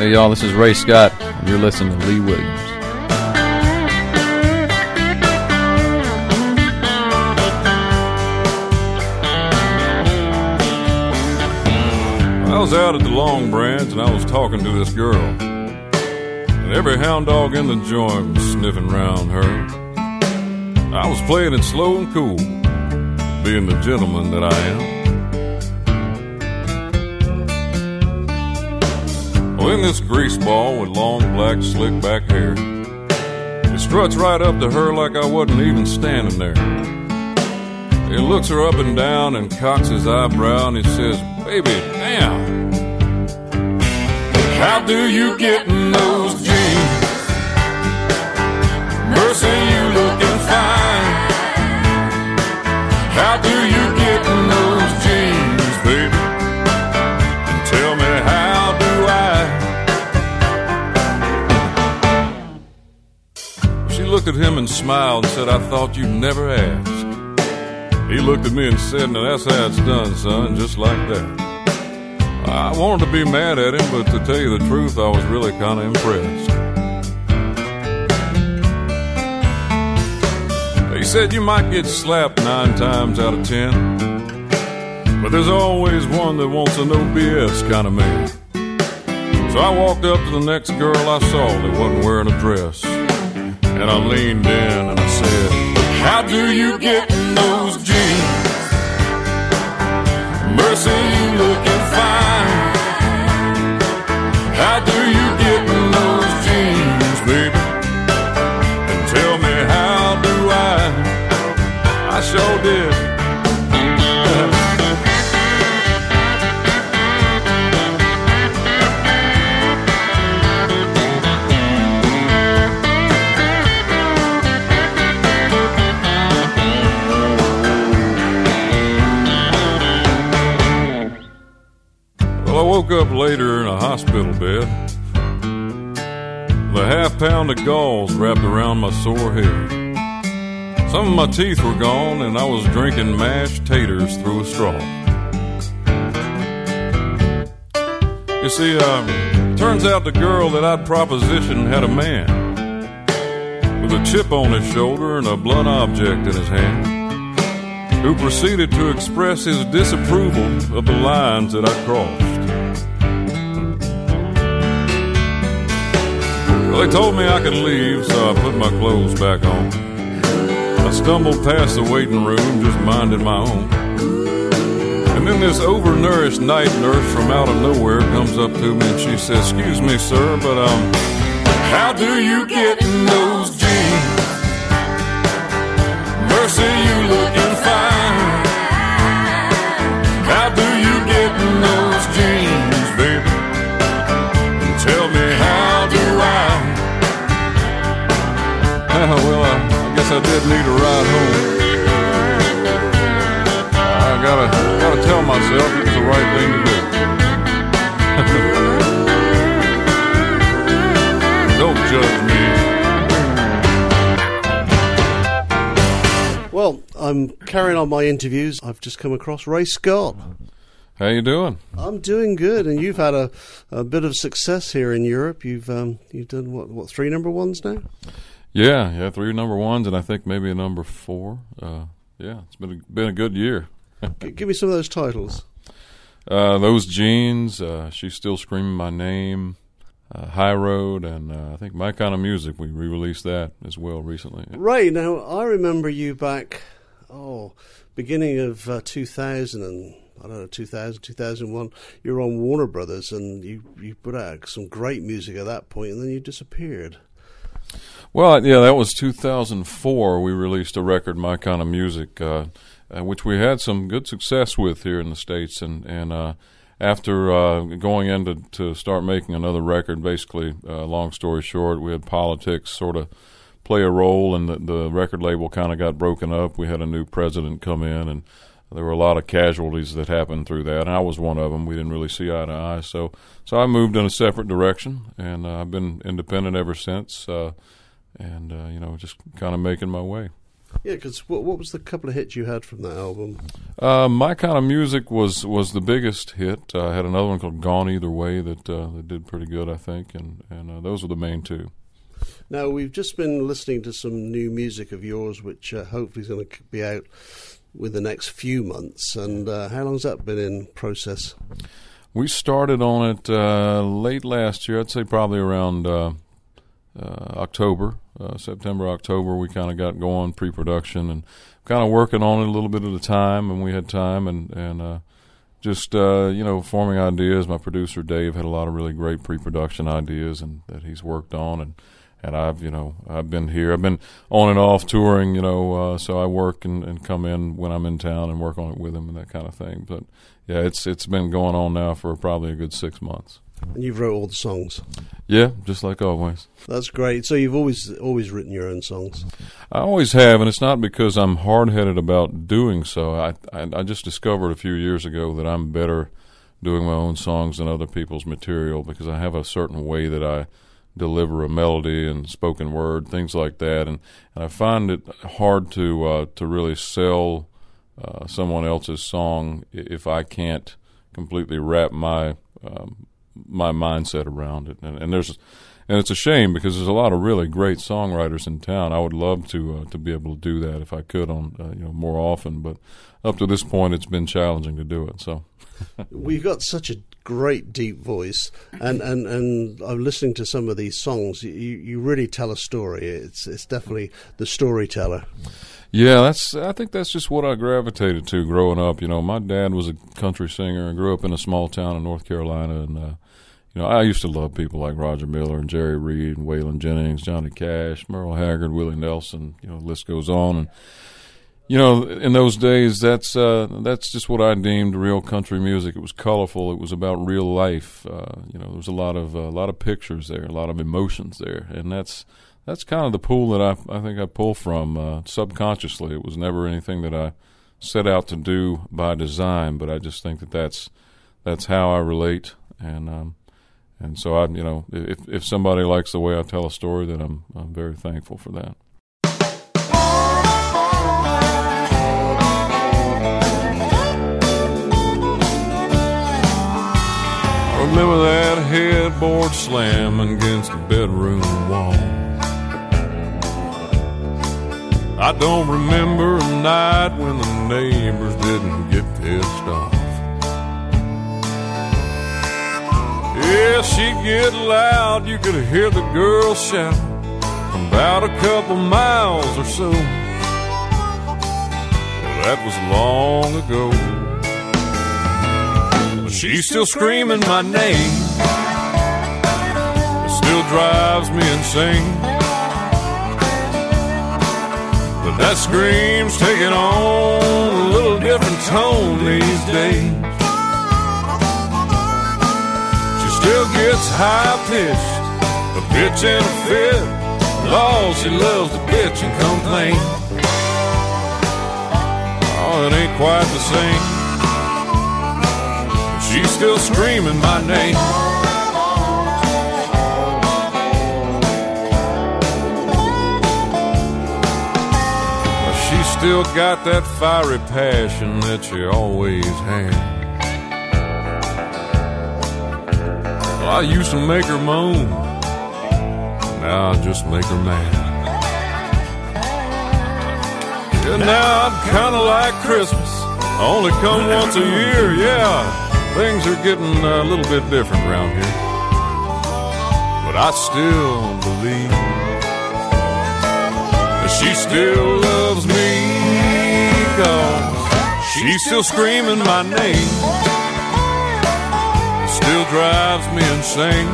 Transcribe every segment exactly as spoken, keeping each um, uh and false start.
Hey y'all, this is Ray Scott, and you're listening to Lee Williams. I was out at the Long Branch and I was talking to this girl, and every hound dog in the joint was sniffing round her. I was playing it slow and cool, being the gentleman that I am. Well, in this grease ball with long black slick back hair, it struts right up to her like I wasn't even standing there. He looks her up and down and cocks his eyebrow and he says, "Baby, damn, how do you get in those jeans? Mercy, you looking fine. How do you get in those jeans, baby? And tell me, how do I?" She looked at him and smiled and said, "I thought you'd never ask." He looked at me and said, "Now that's how it's done, son, just like that." I wanted to be mad at him, but to tell you the truth, I was really kind of impressed. He said, "You might get slapped nine times out of ten, but there's always one that wants a no B S kind of man." So I walked up to the next girl I saw that wasn't wearing a dress, and I leaned in and I said, "How do you get in those jeans? Mercy, you looking fine. How do you get in those jeans, baby? And tell me, how do I?" I sure did. Well, I woke up later in a hospital bed with a half pound of gauze wrapped around my sore head. Some of my teeth were gone and I was drinking mashed taters through a straw. You see, um, turns out the girl that I'd propositioned had a man with a chip on his shoulder and a blunt object in his hand, who proceeded to express his disapproval of the lines that I crossed. Well, they told me I could leave, so I put my clothes back on. I stumbled past the waiting room, just minding my own. And then this overnourished night nurse from out of nowhere comes up to me and she says, "Excuse me, sir, but um, how do you get in those jeans? Mercy, you looking fine. How do you get in those jeans, baby? And tell me, how do I?" Well, I, I guess I did need a ride home. I gotta, gotta tell myself it was the right thing to do. Don't judge me. Well, I'm carrying on my interviews. I've just come across Ray Scott. How you doing? I'm doing good, and you've had a, a bit of success here in Europe. You've um, you've done what, what three number ones now? Yeah, yeah, three number ones, and I think maybe a number four. Uh, yeah, it's been a, been a good year. Give me some of those titles. Uh, those Jeans, uh, She's Still Screaming My Name, uh, High Road, and uh, I think My Kind of Music. We re-released that as well recently. Ray, now I remember you back, oh, beginning of uh, two thousand and I don't know, two thousand, two thousand one. You were on Warner Brothers, and you you put out some great music at that point, and then you disappeared. Well, yeah, that was two thousand four. We released a record, My Kind of Music, uh, uh, which we had some good success with here in the States. And, and uh, after uh, going in to, to start making another record, basically, uh, long story short, we had politics sort of play a role, and the, the record label kind of got broken up. We had a new president come in, and there were a lot of casualties that happened through that, and I was one of them. We didn't really see eye to eye. So, so I moved in a separate direction, and uh, I've been independent ever since. Uh, and, uh, you know, just kind of making my way. Yeah, because what, what was the couple of hits you had from that album? Uh, My Kind of Music was, was the biggest hit. Uh, I had another one called Gone Either Way that uh, that did pretty good, I think, and, and uh, those were the main two. Now, we've just been listening to some new music of yours, which uh, hopefully is going to be out with the next few months. And uh, how long's that been in process? We started on it uh, late last year. I'd say probably around uh, uh, October, uh, September, October. We kind of got going pre-production and kind of working on it a little bit at a time. And we had time and and uh, just uh, you know forming ideas. My producer Dave had a lot of really great pre-production ideas and that he's worked on and. And I've, you know, I've been here. I've been on and off touring, you know, uh, so I work and, and come in when I'm in town and work on it with him and that kind of thing. But, yeah, it's it's been going on now for probably a good six months. And you've wrote all the songs? Yeah, just like always. That's great. So you've always always written your own songs? I always have, and it's not because I'm hard-headed about doing so. I, I, I just discovered a few years ago that I'm better doing my own songs than other people's material because I have a certain way that I deliver a melody and spoken word, things like that, and, and I find it hard to uh, to really sell uh, someone else's song if I can't completely wrap my um, my mindset around it. And, and there's and it's a shame because there's a lot of really great songwriters in town. I would love to uh, to be able to do that if I could on uh, you know more often, but up to this point, it's been challenging to do it. So. We've got such a great deep voice, and, and, and I'm listening to some of these songs. You you really tell a story. It's it's definitely the storyteller. Yeah, that's. I think that's just what I gravitated to growing up. You know, my dad was a country singer. I grew up in a small town in North Carolina, and uh, you know, I used to love people like Roger Miller and Jerry Reed and Waylon Jennings, Johnny Cash, Merle Haggard, Willie Nelson. You know, the list goes on. And you know, in those days, that's uh, that's just what I deemed real country music. It was colorful. It was about real life. Uh, you know, there was a lot of uh, a lot of pictures there, a lot of emotions there, and that's that's kind of the pool that I I think I pull from uh, subconsciously. It was never anything that I set out to do by design, but I just think that that's that's how I relate, and um, and so I you know if if somebody likes the way I tell a story, then I'm I'm very thankful for that. Remember that headboard slamming against the bedroom wall. I don't remember a night when the neighbors didn't get pissed off. Yeah, she'd get loud, you could hear the girls shout from about a couple miles or so. Well, that was long ago. She's still screaming my name. It still drives me insane. But that scream's taking on a little different tone these days. She still gets high-pitched, a bitch and a fit. Lord, she loves to bitch and complain. Oh, it ain't quite the same. She's still screaming my name. She's still got that fiery passion that she always had. Well, I used to make her moan, now I just make her mad. Yeah, now I'm kinda like Christmas, I only come once a year, yeah. Things are getting a little bit different around here, but I still believe that she still loves me, 'cause she's still screaming my name. It still drives me insane.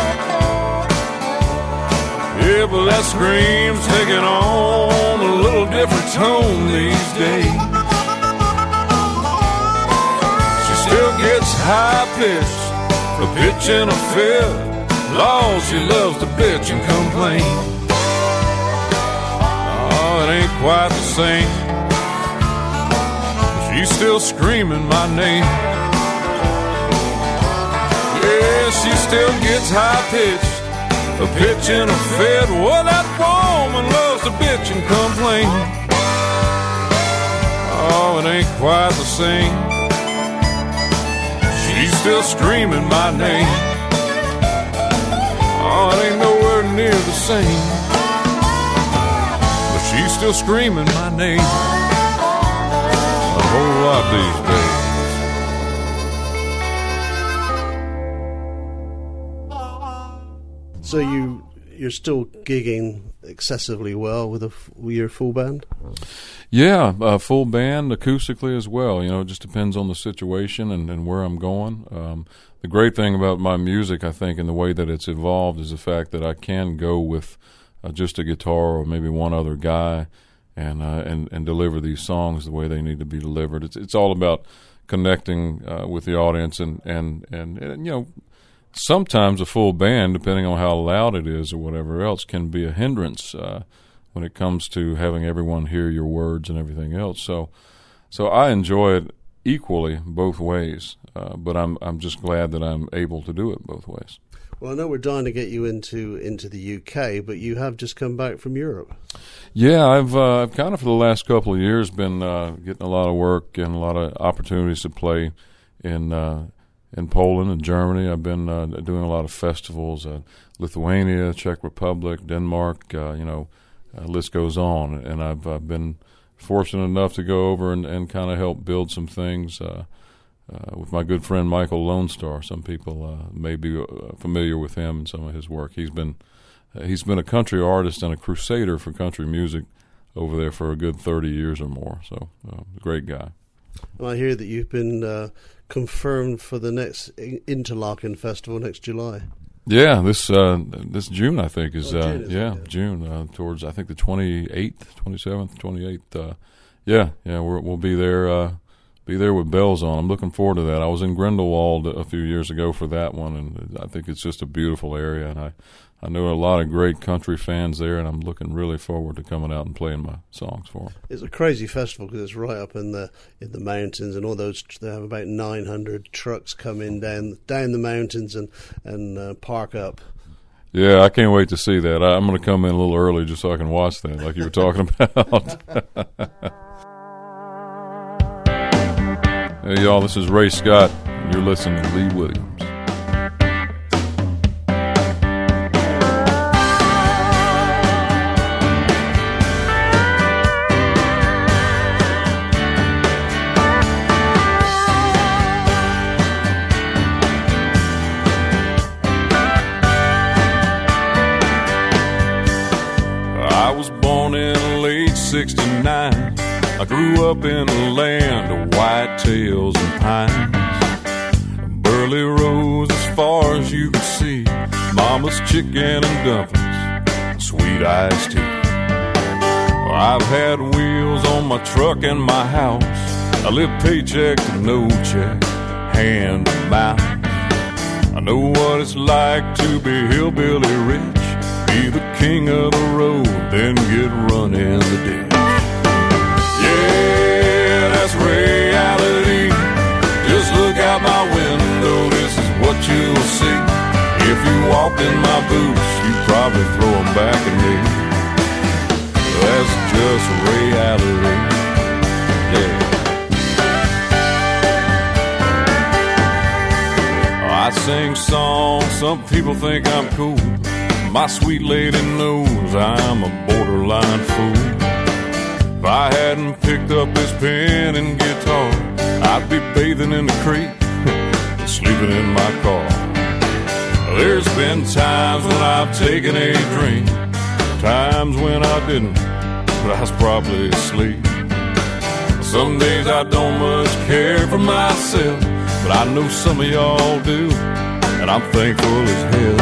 Yeah, but that scream's taking on a little different tone these days. Still gets high-pitched, a pitch and a fit. Lord, she loves to bitch and complain. Oh, it ain't quite the same. She's still screaming my name. Yeah, she still gets high-pitched, a pitch and a fit. Well, that woman loves to bitch and complain. Oh, it ain't quite the same. She's still screaming my name. Oh, it ain't nowhere near the same, but she's still screaming my name a whole lot these days. So you you're still gigging excessively well with a with your full band? Yeah, uh, full band, acoustically as well. You know, it just depends on the situation and, and where I'm going. Um, the great thing about my music, I think, and the way that it's evolved is the fact that I can go with uh, just a guitar or maybe one other guy and uh, and and deliver these songs the way they need to be delivered. It's it's all about connecting uh, with the audience and, and, and, and, you know, sometimes a full band, depending on how loud it is or whatever else, can be a hindrance uh, when it comes to having everyone hear your words and everything else. So, so I enjoy it equally both ways, uh, but I'm I'm just glad that I'm able to do it both ways. Well, I know we're dying to get you into into the U K, but you have just come back from Europe. Yeah, I've uh, I've kind of for the last couple of years been uh, getting a lot of work and a lot of opportunities to play in. Uh, In Poland and Germany. I've been uh, doing a lot of festivals, uh, Lithuania, Czech Republic, Denmark, uh, you know, uh, list goes on. And I've uh, been fortunate enough to go over and, and kind of help build some things uh, uh, with my good friend Michael Lone Star. Some people uh, may be uh, familiar with him and some of his work. He's been uh, he's been a country artist and a crusader for country music over there for a good thirty years or more. So, uh, great guy. And I hear that you've been uh, confirmed for the next Interlaken Festival next July. Yeah, this uh, this June I think is, oh, uh, June, is yeah it? yeah June uh, towards I think the twenty-eighth, twenty-seventh, twenty-eighth. Uh, yeah, yeah, we're, we'll be there. Uh, be there with bells on. I'm looking forward to that. I was in Grindelwald a few years ago for that one, and I think it's just a beautiful area. And I, I know a lot of great country fans there, and I'm looking really forward to coming out and playing my songs for them. It's a crazy festival because it's right up in the in the mountains, and all those they have about nine hundred trucks come in down down the mountains and and uh, park up. Yeah, I can't wait to see that. I, I'm going to come in a little early just so I can watch that, like you were talking about. Hey, y'all, this is Ray Scott, and you're listening to Lee Williams. I was born in late sixty-nine. I grew up in a land of whitetails and pines. Burley Rose as far as you could see. Mama's chicken and dumplings, sweet iced tea. I've had wheels on my truck and my house. I live paycheck to no check, hand to mouth. I know what it's like to be hillbilly rich, be the king of the road, then get run in the ditch. Yeah, that's reality. Just look out my window, this is what you'll see. If you walked in my boots, you'd probably throw them back at me. That's just reality. Yeah. I sing songs, some people think I'm cool. My sweet lady knows I'm a borderline fool. If I hadn't picked up this pen and guitar, I'd be bathing in the creek and sleeping in my car. There's been times when I've taken a drink, times when I didn't, but I was probably asleep. Some days I don't much care for myself, but I know some of y'all do, and I'm thankful as hell.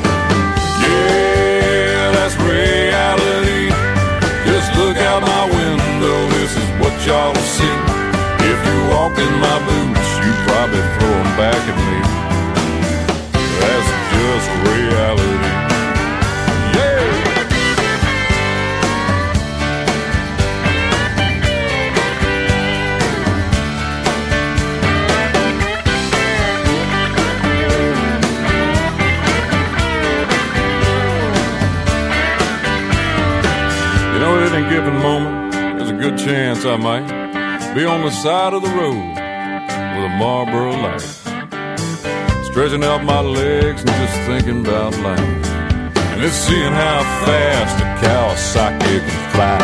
Yeah, that's reality. Just look out my window, this is what y'all see. If you walk in my boots, you'd probably throw them back at me. That's just reality. Yeah! You know, at any given moment, there's a good chance I might be on the side of the road with a Marlboro light, stretching out my legs and just thinking about life. And it's seeing how fast a Kawasaki can fly.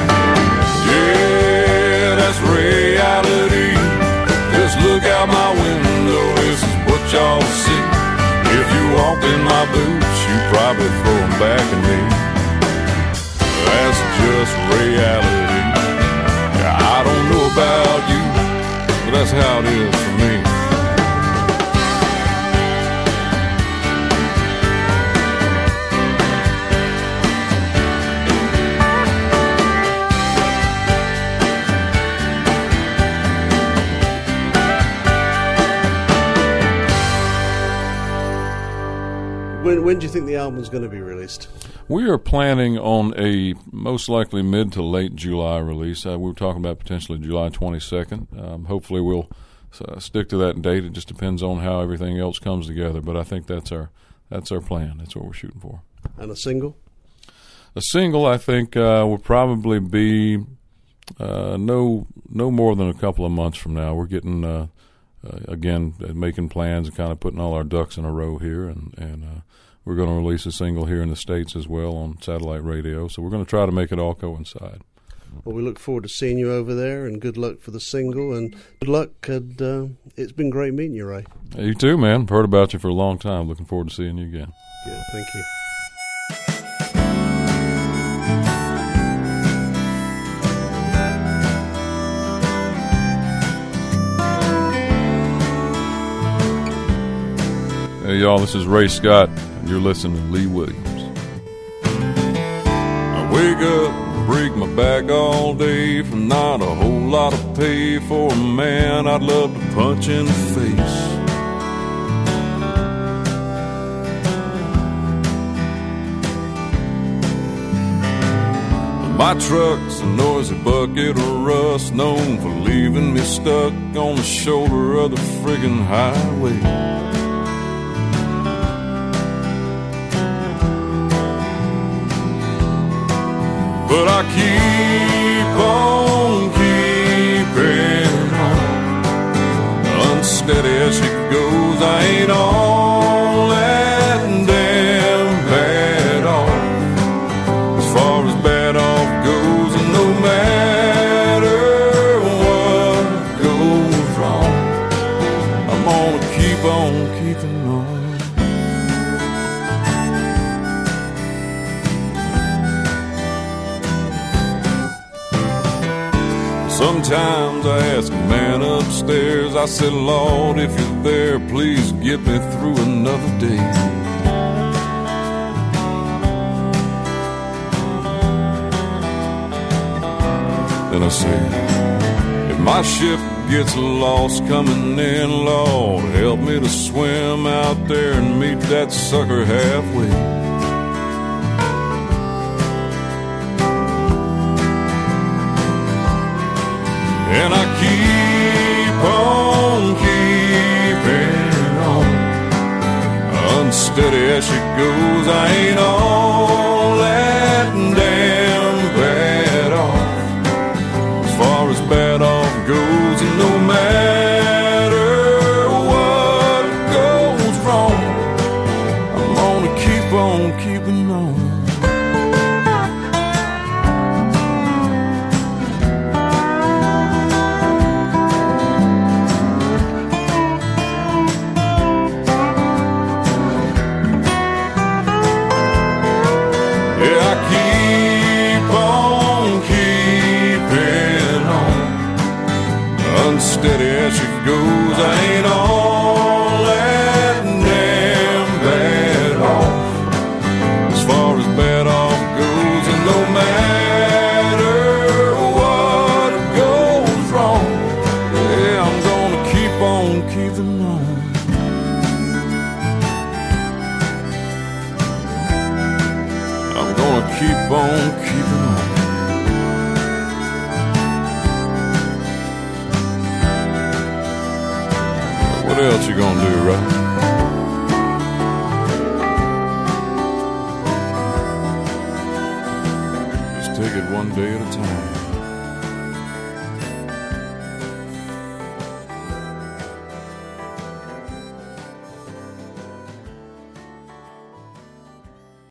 Yeah, that's reality. Just look out my window, this is what y'all see. If you walk in my boots, you probably throw them back at me. That's just reality. I don't know about you, but that's how it is for me. When, when do you think the album's going to be released? We are planning on a most likely mid to late July release. Uh, we were talking about potentially July twenty-second. Um, hopefully we'll uh, stick to that date. It just depends on how everything else comes together. But I think that's our that's our plan. That's what we're shooting for. And a single? A single, I think, uh, will probably be uh, no no more than a couple of months from now. We're getting uh, uh, again making plans and kind of putting all our ducks in a row here, and and. Uh, We're going to release a single here in the States as well on satellite radio. So we're going to try to make it all coincide. Well, we look forward to seeing you over there, and good luck for the single, and good luck. And uh, it's been great meeting you, Ray. Hey, you too, man. I've heard about you for a long time. Looking forward to seeing you again. Yeah, thank you. Hey, y'all, this is Ray Scott. You're listening to Lee Williams. I wake up and break my back all day for not a whole lot of pay for a man I'd love to punch in the face. My truck's a noisy bucket of rust, known for leaving me stuck on the shoulder of the friggin' highway. But I keep on keeping on, unsteady as she goes. I ain't all that damn bad off, as far as bad off goes. And no matter what goes wrong, I'm gonna keep on keeping on. Sometimes I ask a man upstairs, I said, Lord, if you're there, please get me through another day. Then I say, if my ship gets lost coming in, Lord, help me to swim out there and meet that sucker halfway. And I keep on keeping on, unsteady as she goes. I ain't all that damn bad off, as far as bad off goes. And no matter what goes wrong, I'm gonna keep on keeping on. Steady as she goes, I ain't all that damn bad off, as far as bad off goes. And no matter what goes wrong, yeah, I'm gonna keep on keeping on. I'm gonna keep on keeping on. What else you gonna do, right? Just take it one day at a time.